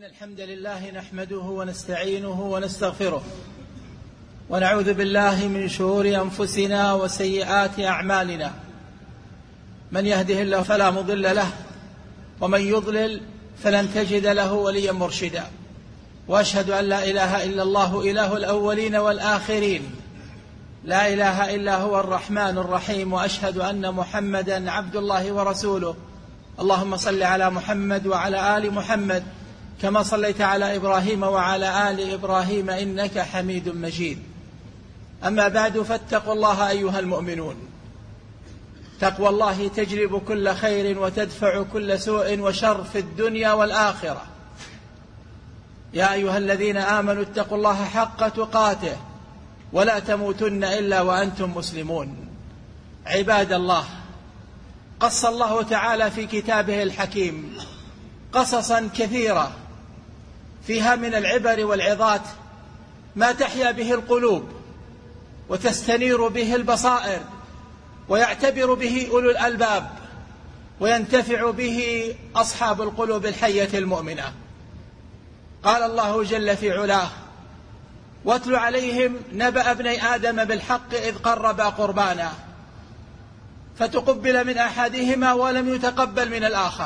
إن الحمد لله نحمده ونستعينه ونستغفره ونعوذ بالله من شرور أنفسنا وسيئات أعمالنا. من يهده الله فلا مضل له ومن يضلل فلن تجد له وليا مرشدا. وأشهد أن لا إله إلا الله إله الأولين والآخرين، لا إله إلا هو الرحمن الرحيم. وأشهد أن محمدا عبد الله ورسوله. اللهم صل على محمد وعلى آل محمد كما صليت على إبراهيم وعلى آل إبراهيم إنك حميد مجيد. أما بعد، فاتقوا الله أيها المؤمنون. تقوى الله تجلب كل خير وتدفع كل سوء وشر في الدنيا والآخرة. يا أيها الذين آمنوا اتقوا الله حق تقاته ولا تموتن إلا وأنتم مسلمون. عباد الله، قص الله تعالى في كتابه الحكيم قصصا كثيرة فيها من العبر والعظات ما تحيا به القلوب وتستنير به البصائر ويعتبر به أولو الألباب وينتفع به أصحاب القلوب الحية المؤمنة. قال الله جل في علاه: واتل عليهم نبأ ابني آدم بالحق إذ قربا قربانا فتقبل من أحدهما ولم يتقبل من الآخر.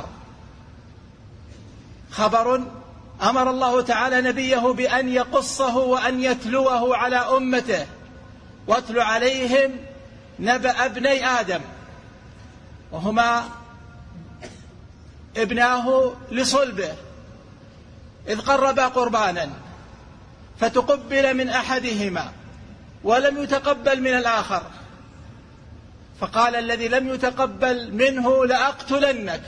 خبر أمر الله تعالى نبيه بأن يقصه وأن يتلوه على أمته. واتل عليهم نبأ ابني آدم، وهما ابناه لصلبه، إذ قربا قربانا فتقبل من أحدهما ولم يتقبل من الآخر، فقال الذي لم يتقبل منه: لأقتلنك.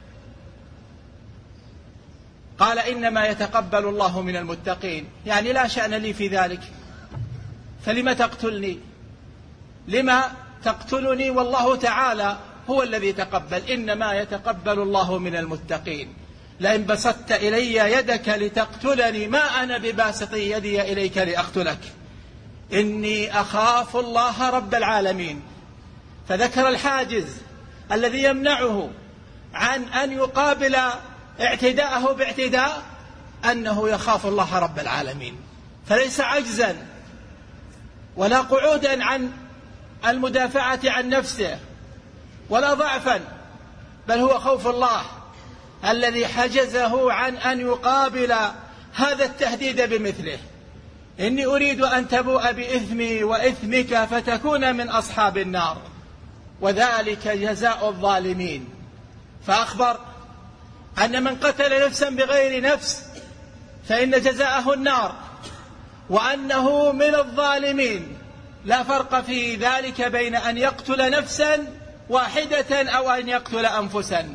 قال: إنما يتقبل الله من المتقين، يعني لا شأن لي في ذلك، فلم تقتلني؟ لما تقتلني والله تعالى هو الذي يتقبل؟ إنما يتقبل الله من المتقين. لئن بسطت إلي يدك لتقتلني ما أنا بباسط يدي إليك لأقتلك، إني أخاف الله رب العالمين. فذكر الحاجز الذي يمنعه عن أن يقابل اعتداءه باعتداء، أنه يخاف الله رب العالمين، فليس عجزا ولا قعودا عن المدافعة عن نفسه ولا ضعفا، بل هو خوف الله الذي حجزه عن أن يقابل هذا التهديد بمثله: إني أريد أن تبوء بإثمي وإثمك فتكون من أصحاب النار وذلك جزاء الظالمين. فأخبر أن من قتل نفسا بغير نفس فإن جزاءه النار، وأنه من الظالمين. لا فرق في ذلك بين أن يقتل نفسا واحدة أو أن يقتل أنفسا.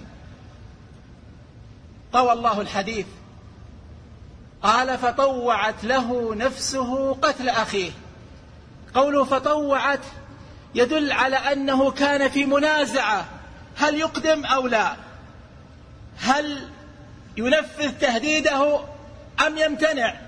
طوى الله الحديث، قال: فطوعت له نفسه قتل أخيه. قوله فطوعت يدل على أنه كان في منازعة، هل يقدم أو لا، هل ينفذ تهديده أم يمتنع،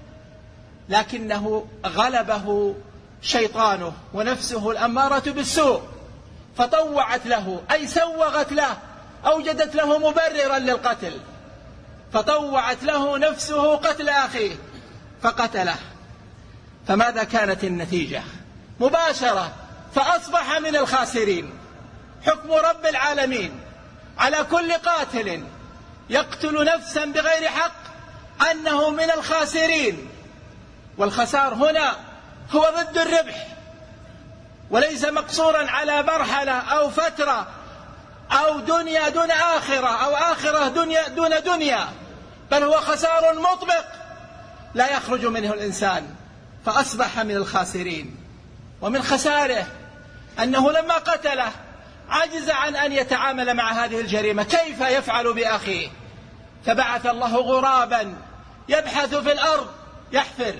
لكنه غلبه شيطانه ونفسه الأمارة بالسوء، فطوعت له أي سوغت له، أوجدت له مبررا للقتل، فطوعت له نفسه قتل أخيه فقتله. فماذا كانت النتيجة؟ مباشرة، فأصبح من الخاسرين. حكم رب العالمين على كل قاتل يقتل نفسا بغير حق أنه من الخاسرين. والخسار هنا هو ضد الربح، وليس مقصورا على مرحلة أو فترة أو دنيا دون آخرة أو آخرة دون دنيا، بل هو خسار مطبق لا يخرج منه الإنسان، فأصبح من الخاسرين. ومن خساره أنه لما قتله عجز عن أن يتعامل مع هذه الجريمة، كيف يفعل بأخيه؟ فبعث الله غرابا يبحث في الأرض يحفر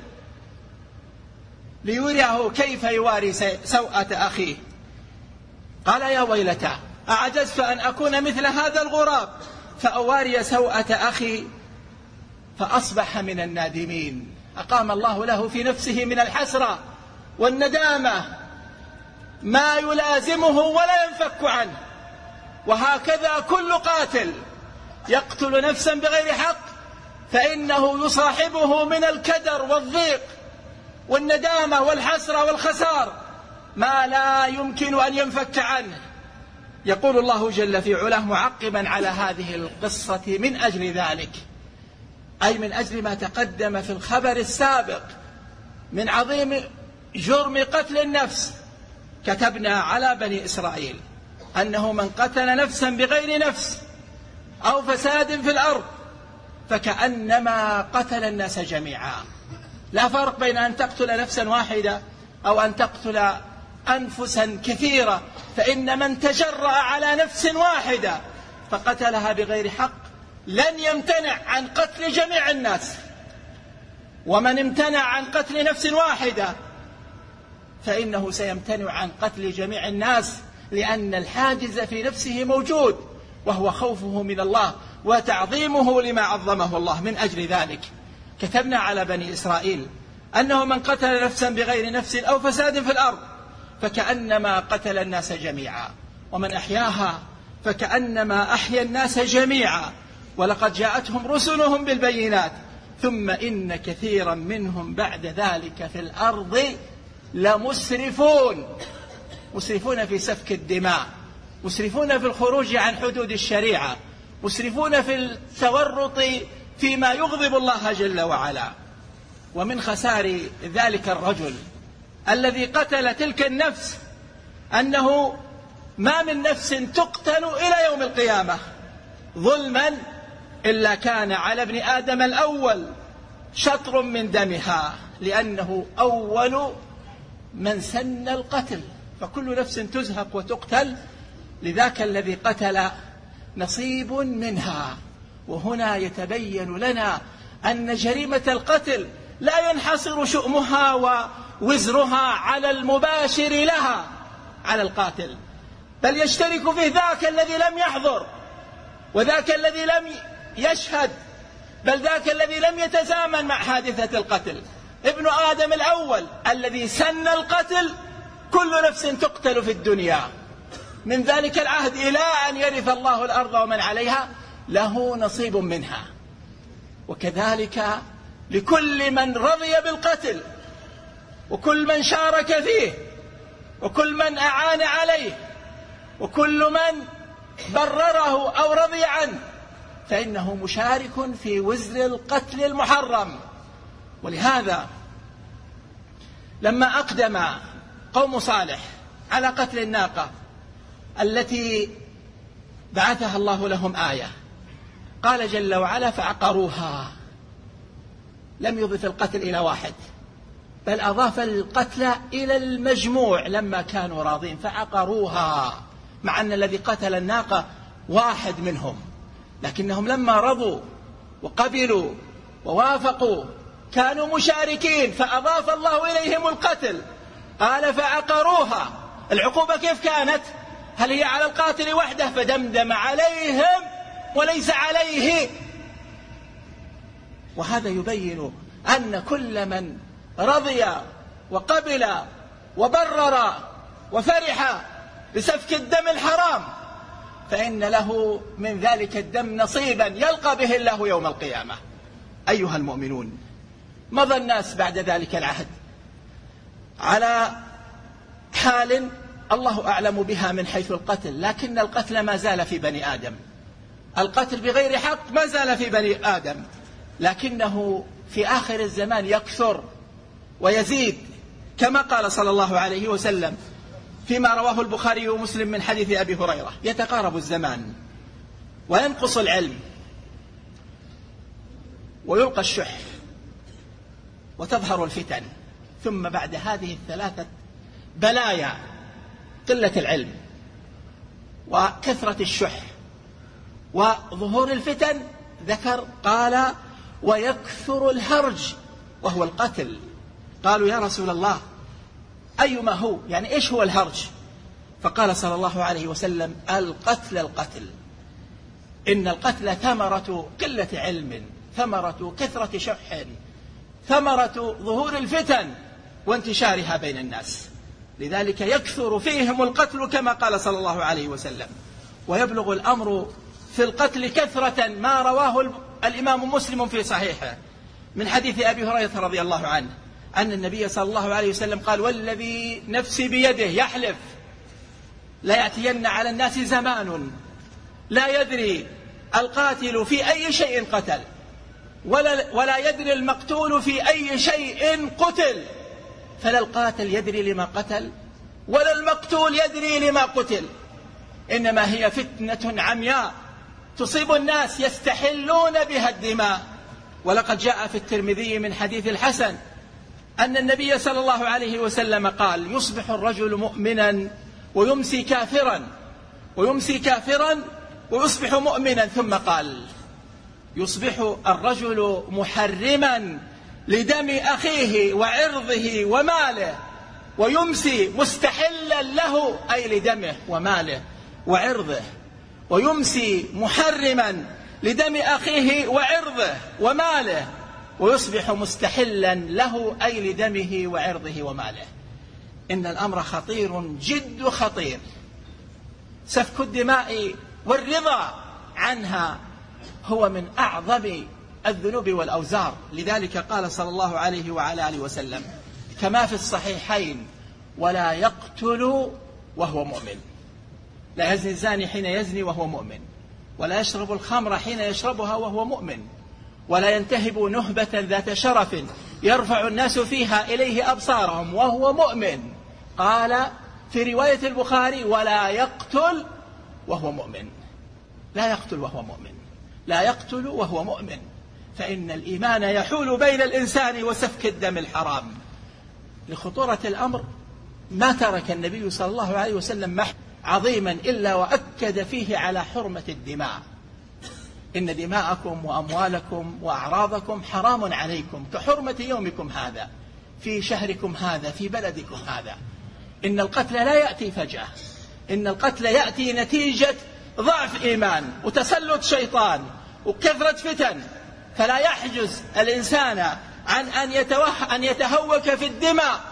ليريه كيف يواري سوءة أخيه. قال: يا ويلتى أعجزت أن أكون مثل هذا الغراب فأواري سوءة أخي، فأصبح من النادمين. أقام الله له في نفسه من الحسرة والندامة ما يلازمه ولا ينفك عنه. وهكذا كل قاتل يقتل نفسا بغير حق فإنه يصاحبه من الكدر والضيق والندامة والحسرة والخسار ما لا يمكن أن ينفك عنه. يقول الله جل في علاه معقبا على هذه القصة من أجل ذلك، أي من أجل ما تقدم في الخبر السابق من عظيم جرم قتل النفس. كتبنا على بني إسرائيل أنه من قتل نفسا بغير نفس أو فساد في الأرض فكأنما قتل الناس جميعا. لا فرق بين أن تقتل نفسا واحدة أو أن تقتل أنفسا كثيرة، فإن من تجرأ على نفس واحدة فقتلها بغير حق لن يمتنع عن قتل جميع الناس، ومن امتنع عن قتل نفس واحدة فإنه سيمتنع عن قتل جميع الناس، لأن الحاجز في نفسه موجود وهو خوفه من الله وتعظيمه لما عظمه الله. من أجل ذلك كتبنا على بني إسرائيل أنه من قتل نفسا بغير نفس أو فساد في الأرض فكأنما قتل الناس جميعا، ومن أحياها فكأنما أحيا الناس جميعا، ولقد جاءتهم رسلهم بالبينات ثم إن كثيرا منهم بعد ذلك في الأرض لمسرفون. مسرفون في سفك الدماء، مسرفون في الخروج عن حدود الشريعة، مسرفون في التورط فيما يغضب الله جل وعلا. ومن خسار ذلك الرجل الذي قتل تلك النفس أنه ما من نفس تقتل إلى يوم القيامة ظلما إلا كان على ابن آدم الأول شطر من دمها، لأنه أول من سن القتل، فكل نفس تزهق وتقتل لذاك الذي قتل نصيب منها. وهنا يتبين لنا أن جريمة القتل لا ينحصر شؤمها ووزرها على المباشر لها على القاتل، بل يشترك فيه ذاك الذي لم يحضر، وذاك الذي لم يشهد، بل ذاك الذي لم يتزامن مع حادثة القتل. ابن آدم الأول الذي سن القتل كل نفس تقتل في الدنيا من ذلك العهد إلى أن يرث الله الأرض ومن عليها له نصيب منها. وكذلك لكل من رضي بالقتل، وكل من شارك فيه، وكل من أعان عليه، وكل من برره أو رضي عنه، فإنه مشارك في وزر القتل المحرم. ولهذا لما أقدم قوم صالح على قتل الناقة التي بعثها الله لهم آية، قال جل وعلا فعقروها، لم يضف القتل إلى واحد بل أضاف القتل إلى المجموع لما كانوا راضين، فعقروها، مع أن الذي قتل الناقة واحد منهم، لكنهم لما رضوا وقبلوا ووافقوا كانوا مشاركين، فأضاف الله إليهم القتل، قال فعقروها. العقوبة كيف كانت؟ هل هي على القاتل وحده فدمدم عليهم وليس عليه؟ وهذا يبين أن كل من رضي وقبل وبرر وفرح بسفك الدم الحرام فإن له من ذلك الدم نصيبا يلقى به الله يوم القيامة. أيها المؤمنون، مضى الناس بعد ذلك العهد على حال الله أعلم بها من حيث القتل، لكن القتل ما زال في بني آدم، القتل بغير حق ما زال في بني آدم، لكنه في آخر الزمان يكثر ويزيد، كما قال صلى الله عليه وسلم فيما رواه البخاري ومسلم من حديث أبي هريرة: يتقارب الزمان وينقص العلم ويلقى الشح وتظهر الفتن، ثم بعد هذه الثلاثة بلايا قلة العلم وكثرة الشح وظهور الفتن ذكر قال ويكثر الهرج وهو القتل. قالوا يا رسول الله أيما هو، يعني إيش هو الهرج؟ فقال صلى الله عليه وسلم القتل إن القتل ثمرة قلة علم، ثمرة كثرة شح، ثمرة ظهور الفتن وانتشارها بين الناس، لذلك يكثر فيهم القتل كما قال صلى الله عليه وسلم. ويبلغ الأمر في القتل كثرة ما رواه الإمام مسلم في صحيحه من حديث أبي هريرة رضي الله عنه أن النبي صلى الله عليه وسلم قال: والذي نفسي بيده، يحلف: لا يأتين على الناس زمان لا يدري القاتل في أي شيء قتل ولا يدري المقتول في أي شيء قتل، فلا القاتل يدري لما قتل ولا المقتول يدري لما قتل، إنما هي فتنة عمياء تصيب الناس يستحلون بها الدماء. ولقد جاء في الترمذي من حديث الحسن أن النبي صلى الله عليه وسلم قال: يصبح الرجل مؤمنا ويمسي كافرا ويصبح مؤمنا، ثم قال: يصبح الرجل محرما لدم أخيه وعرضه وماله ويمسي مستحلا له، أي لدمه وماله وعرضه، ويمسي محرما لدم أخيه وعرضه وماله ويصبح مستحلا له، أي لدمه وعرضه وماله. إن الأمر خطير جد خطير. سفك الدماء والرضا عنها هو من أعظم الذنوب والأوزار. لذلك قال صلى الله عليه وعلى آله وسلم كما في الصحيحين: ولا يقتل وهو مؤمن. لا يزني الزاني حين يزني وهو مؤمن، ولا يشرب الخمر حين يشربها وهو مؤمن، ولا ينتهب نهبة ذات شرف يرفع الناس فيها إليه أبصارهم وهو مؤمن. قال في رواية البخاري: ولا يقتل وهو مؤمن. لا يقتل وهو مؤمن، لا يقتل وهو مؤمن، فإن الإيمان يحول بين الإنسان وسفك الدم الحرام. لخطورة الأمر ما ترك النبي صلى الله عليه وسلم محل عظيما إلا وأكد فيه على حرمة الدماء. إن دماءكم وأموالكم وأعراضكم حرام عليكم كحرمة يومكم هذا في شهركم هذا في بلدكم هذا. إن القتل لا يأتي فجأة، إن القتل يأتي نتيجة ضعف إيمان وتسلط شيطان وكثرة فتن، فلا يحجز الإنسان عن أن يتهوك في الدماء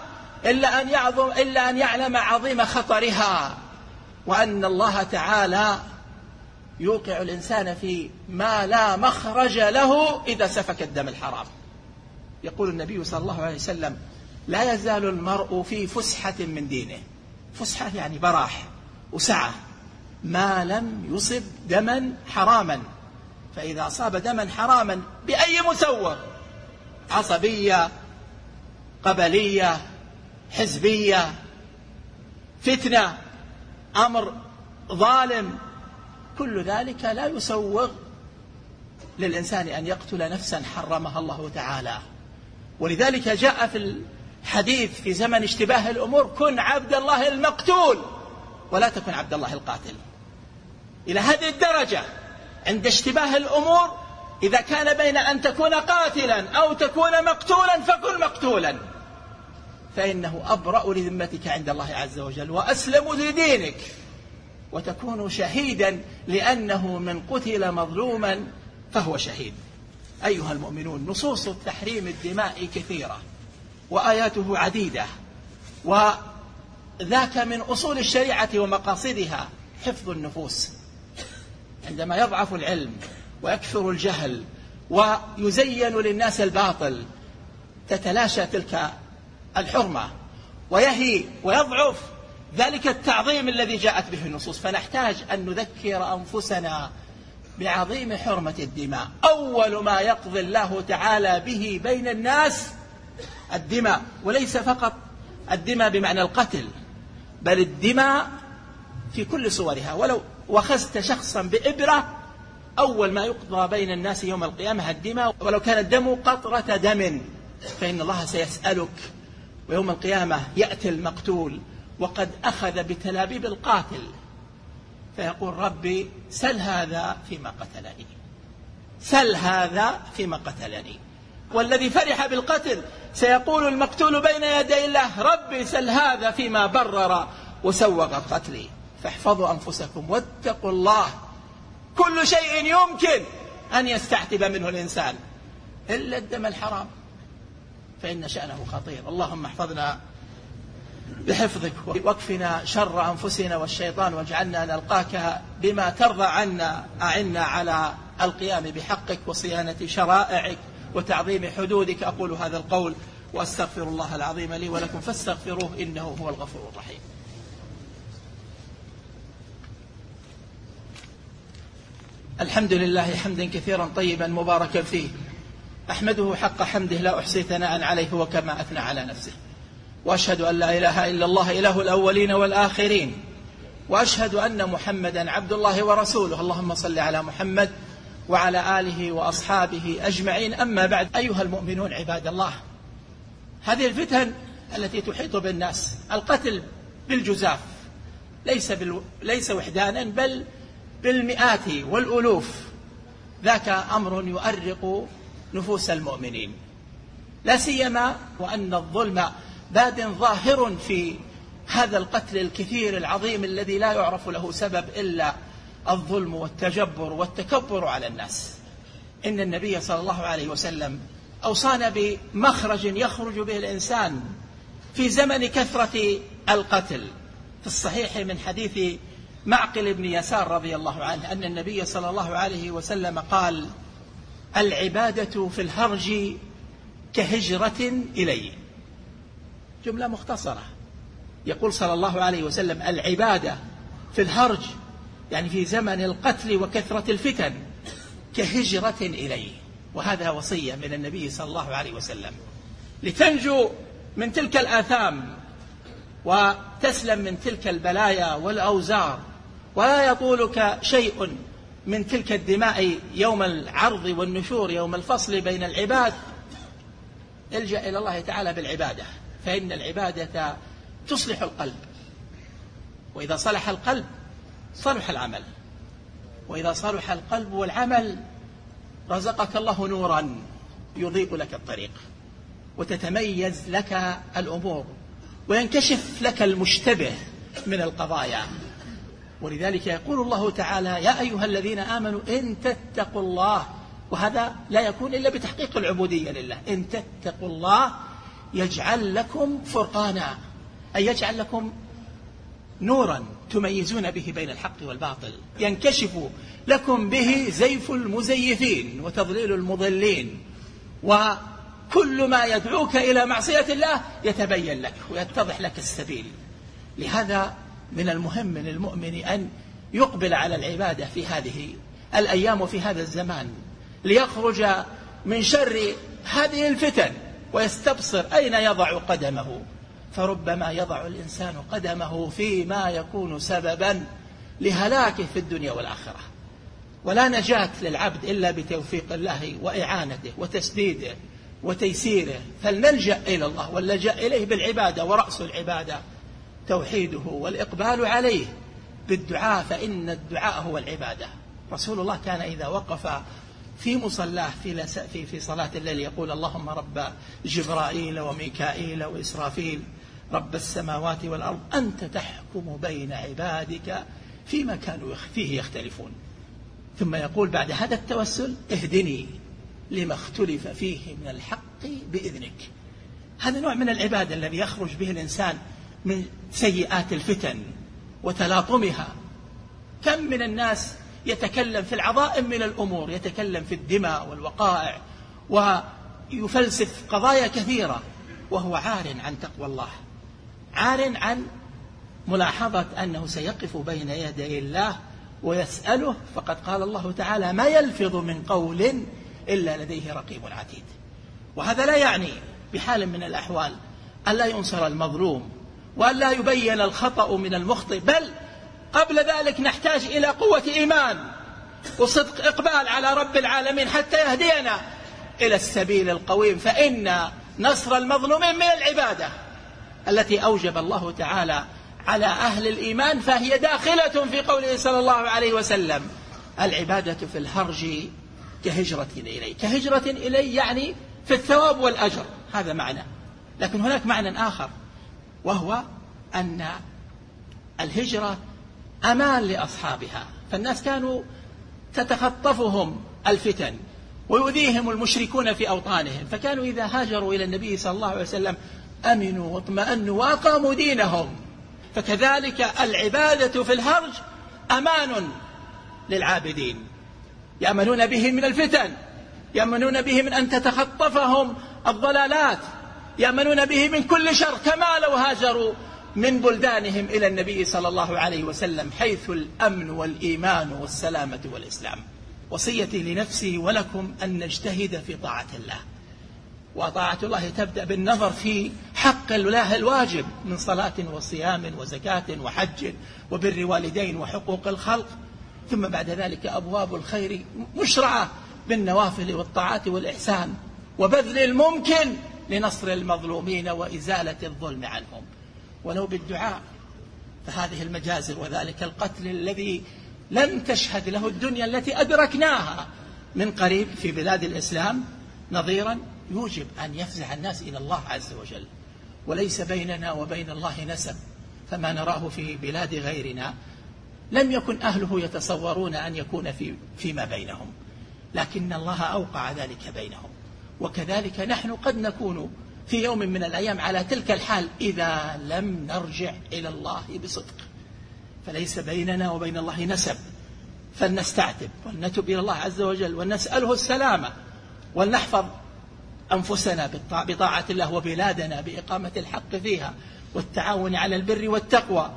إلا أن يعلم عظيم خطرها، وأن الله تعالى يوقع الإنسان في ما لا مخرج له إذا سفك الدم الحرام. يقول النبي صلى الله عليه وسلم: لا يزال المرء في فسحة من دينه. فسحة يعني براح وسعة، ما لم يصب دما حراما. فإذا أصاب دما حراما بأي مسوغ، عصبية، قبلية، حزبية، فتنة، أمر ظالم، كل ذلك لا يسوغ للإنسان أن يقتل نفسا حرمها الله تعالى. ولذلك جاء في الحديث في زمن اشتباه الأمور: كن عبد الله المقتول ولا تكن عبد الله القاتل. إلى هذه الدرجة عند اشتباه الأمور، إذا كان بين أن تكون قاتلا أو تكون مقتولا فكن مقتولا، فإنه أبرأ لذمتك عند الله عز وجل وأسلم لدينك، وتكون شهيدا لأنه من قتل مظلوما فهو شهيد. أيها المؤمنون، نصوص تحريم الدماء كثيرة وآياته عديدة، وذاك من أصول الشريعة ومقاصدها حفظ النفوس. عندما يضعف العلم ويكثر الجهل ويزين للناس الباطل تتلاشى تلك الحرمة ويهي ويضعف ذلك التعظيم الذي جاءت به النصوص. فنحتاج أن نذكر أنفسنا بعظيم حرمة الدماء. أول ما يقضي الله تعالى به بين الناس الدماء، وليس فقط الدماء بمعنى القتل، بل الدماء في كل صورها. ولو وخزت شخصا بإبرة، أول ما يقضى بين الناس يوم القيامة الدماء، ولو كان الدم قطرة دم، فإن الله سيسألك. ويوم القيامة يأتي المقتول وقد أخذ بتلابيب القاتل فيقول: ربي سل هذا فيما قتلني، سل هذا فيما قتلني. والذي فرح بالقتل سيقول المقتول بين يدي الله: ربي سل هذا فيما برر وسوغ قتلي. فاحفظوا أنفسكم واتقوا الله. كل شيء يمكن أن يستعتب منه الإنسان إلا الدم الحرام، فإن شأنه خطير. اللهم احفظنا بحفظك واكفنا شر أنفسنا والشيطان، واجعلنا نلقاك بما ترضى عنا. أعنا على القيام بحقك وصيانة شرائعك وتعظيم حدودك. أقول هذا القول وأستغفر الله العظيم لي ولكم فاستغفروه إنه هو الغفور الرحيم. الحمد لله حمدا كثيرا طيبا مباركا فيه، أحمده حق حمده لا أحصي ثناء عليه وكما أثنى على نفسه، وأشهد أن لا إله إلا الله إله الأولين والآخرين، وأشهد أن محمدا عبد الله ورسوله. اللهم صل على محمد وعلى آله وأصحابه أجمعين. أما بعد، أيها المؤمنون عباد الله، هذه الفتن التي تحيط بالناس، القتل بالجزاف ليس وحدانا بل بالمئات والألوف، ذاك أمر يؤرق نفوس المؤمنين، لا سيما وأن الظلم باد ظاهر في هذا القتل الكثير العظيم الذي لا يعرف له سبب إلا الظلم والتجبر والتكبر على الناس. إن النبي صلى الله عليه وسلم أوصانا بمخرج يخرج به الإنسان في زمن كثرة القتل. في الصحيح من حديث معقل بن يسار رضي الله عنه أن النبي صلى الله عليه وسلم قال: العبادة في الهرج كهجرة إلي. جملة مختصرة، يقول صلى الله عليه وسلم: العبادة في الهرج، يعني في زمن القتل وكثرة الفتن، كهجرة إلي. وهذا وصية من النبي صلى الله عليه وسلم لتنجو من تلك الآثام وتسلم من تلك البلايا والأوزار، ولا يطولك شيء من تلك الدماء يوم العرض والنشور، يوم الفصل بين العباد. الجأ إلى الله تعالى بالعبادة، فإن العبادة تصلح القلب، وإذا صلح القلب صلح العمل، وإذا صلح القلب والعمل رزقك الله نورا يضيء لك الطريق، وتتميز لك الأمور، وينكشف لك المشتبه من القضايا. ولذلك يقول الله تعالى: يا أيها الذين آمنوا إن تتقوا الله، وهذا لا يكون إلا بتحقيق العبودية لله. إن تتقوا الله يجعل لكم فرقانا، أي يجعل لكم نورا تميزون به بين الحق والباطل، ينكشف لكم به زيف المزيفين وتضليل المضلين، وكل ما يدعوك إلى معصية الله يتبين لك ويتضح لك السبيل. لهذا من المهم من المؤمن أن يقبل على العبادة في هذه الأيام وفي هذا الزمان، ليخرج من شر هذه الفتن ويستبصر أين يضع قدمه، فربما يضع الإنسان قدمه فيما يكون سببا لهلاكه في الدنيا والآخرة. ولا نجاة للعبد إلا بتوفيق الله وإعانته وتسديده وتيسيره، فلنلجأ إلى الله واللجأ إليه بالعبادة، ورأس العبادة توحيده والإقبال عليه بالدعاء، فإن الدعاء هو العبادة. رسول الله كان إذا وقف في مصلاه في صلاة الليل يقول: اللهم رب جبرائيل وميكائيل وإسرافيل رب السماوات والأرض أنت تحكم بين عبادك فيما كانوا فيه يختلفون. ثم يقول بعد هذا التوسل: اهدني لما اختلف فيه من الحق بإذنك. هذا نوع من العبادة الذي يخرج به الإنسان من سيئات الفتن وتلاطمها. كم من الناس يتكلم في العظائم من الأمور، يتكلم في الدماء والوقائع ويفلسف قضايا كثيرة، وهو عار عن تقوى الله، عار عن ملاحظة أنه سيقف بين يدي الله ويسأله. فقد قال الله تعالى: ما يلفظ من قول إلا لديه رقيب عتيد. وهذا لا يعني بحال من الأحوال ألا ينصر المظلوم وألا يبين الخطأ من المخطئ، بل قبل ذلك نحتاج إلى قوة إيمان وصدق إقبال على رب العالمين حتى يهدينا إلى السبيل القويم. فإن نصر المظلومين من العبادة التي أوجب الله تعالى على أهل الإيمان، فهي داخلة في قوله صلى الله عليه وسلم: العبادة في الهرج كهجرة إلي. كهجرة إلي يعني في الثواب والأجر، هذا معنى. لكن هناك معنى آخر، وهو أن الهجرة أمان لأصحابها، فالناس كانوا تتخطفهم الفتن ويؤذيهم المشركون في أوطانهم، فكانوا إذا هاجروا إلى النبي صلى الله عليه وسلم أمنوا واطمأنوا وأقاموا دينهم. فكذلك العبادة في الهرج أمان للعابدين، يأمنون به من الفتن، يأمنون به من أن تتخطفهم الضلالات، يأمنون به من كل شر، كما لو هاجروا من بلدانهم إلى النبي صلى الله عليه وسلم، حيث الأمن والإيمان والسلامة والإسلام. وصيتي لنفسي ولكم أن نجتهد في طاعة الله، وطاعة الله تبدأ بالنظر في حق الله الواجب من صلاة وصيام وزكاة وحج وبر والدين وحقوق الخلق، ثم بعد ذلك أبواب الخير مشرعة بالنوافل والطاعات والإحسان، وبذل الممكن لنصر المظلومين وإزالة الظلم عنهم ولو بالدعاء. فهذه المجازر وذلك القتل الذي لم تشهد له الدنيا التي أدركناها من قريب في بلاد الإسلام نظيرا، يوجب أن يفزع الناس إلى الله عز وجل. وليس بيننا وبين الله نسب، فما نراه في بلاد غيرنا لم يكن أهله يتصورون أن يكون فيما بينهم، لكن الله أوقع ذلك بينهم. وكذلك نحن قد نكون في يوم من الأيام على تلك الحال إذا لم نرجع إلى الله بصدق. فليس بيننا وبين الله نسب، فلنستعتب ولنتب إلى الله عز وجل ونسأله السلامة، ولنحفظ أنفسنا بطاعة الله وبلادنا بإقامة الحق فيها والتعاون على البر والتقوى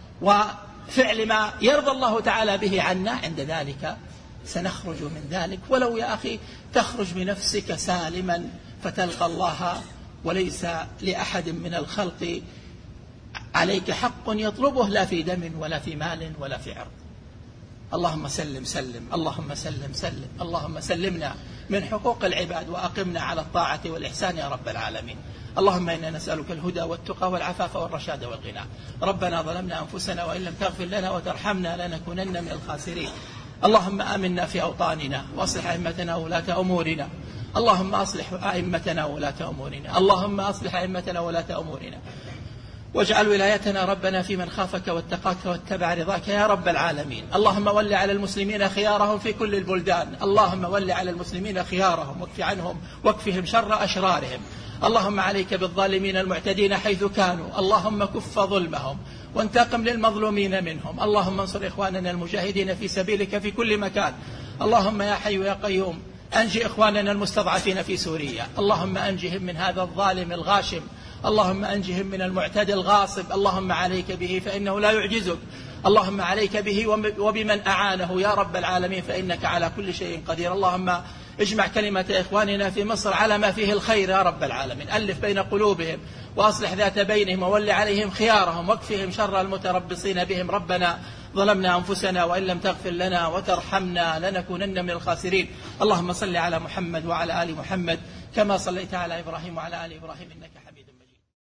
وفعل ما يرضى الله تعالى به عنا. عند ذلك سنخرج من ذلك، ولو يا أخي تخرج بنفسك سالما فتلقى الله وليس لأحد من الخلق عليك حق يطلبه، لا في دم ولا في مال ولا في عرض. اللهم سلم سلم، اللهم سلم سلم، اللهم سلمنا من حقوق العباد وأقمنا على الطاعة والإحسان يا رب العالمين. اللهم إنا نسألك الهدى والتقى والعفاف والرشاد والغنى. ربنا ظلمنا أنفسنا وإن لم تغفر لنا وترحمنا لنكونن من الخاسرين. اللهم آمنا في أوطاننا وأصلح أئمتنا وولاة أمورنا. اللهم أصلح أئمتنا وولاة أمورنا. اللهم أصلح أئمتنا وولاة أمورنا، واجعل ولايتنا ربنا في من خافك واتقاك واتبع رضاك يا رب العالمين. اللهم ول على المسلمين خيارهم في كل البلدان، اللهم ول على المسلمين خيارهم واكف عنهم واكفهم شر أشرارهم. اللهم عليك بالظالمين المعتدين حيث كانوا، اللهم كف ظلمهم وانتقم للمظلومين منهم. اللهم انصر إخواننا المجاهدين في سبيلك في كل مكان. اللهم يا حي يا قيوم أنجي إخواننا المستضعفين في سوريا، اللهم أنجهم من هذا الظالم الغاشم، اللهم أنجهم من المعتدي الغاصب. اللهم عليك به فإنه لا يعجزك، اللهم عليك به وبمن أعانه يا رب العالمين فإنك على كل شيء قدير. اللهم اجمع كلمة إخواننا في مصر على ما فيه الخير يا رب العالمين، ألف بين قلوبهم وأصلح ذات بينهم وول عليهم خيارهم واكفهم شر المتربصين بهم. ربنا ظلمنا أنفسنا وإن لم تغفر لنا وترحمنا لنكونن من الخاسرين. اللهم صل على محمد وعلى آل محمد كما صليت على إبراهيم وعلى آل إبراهيم إنك حميد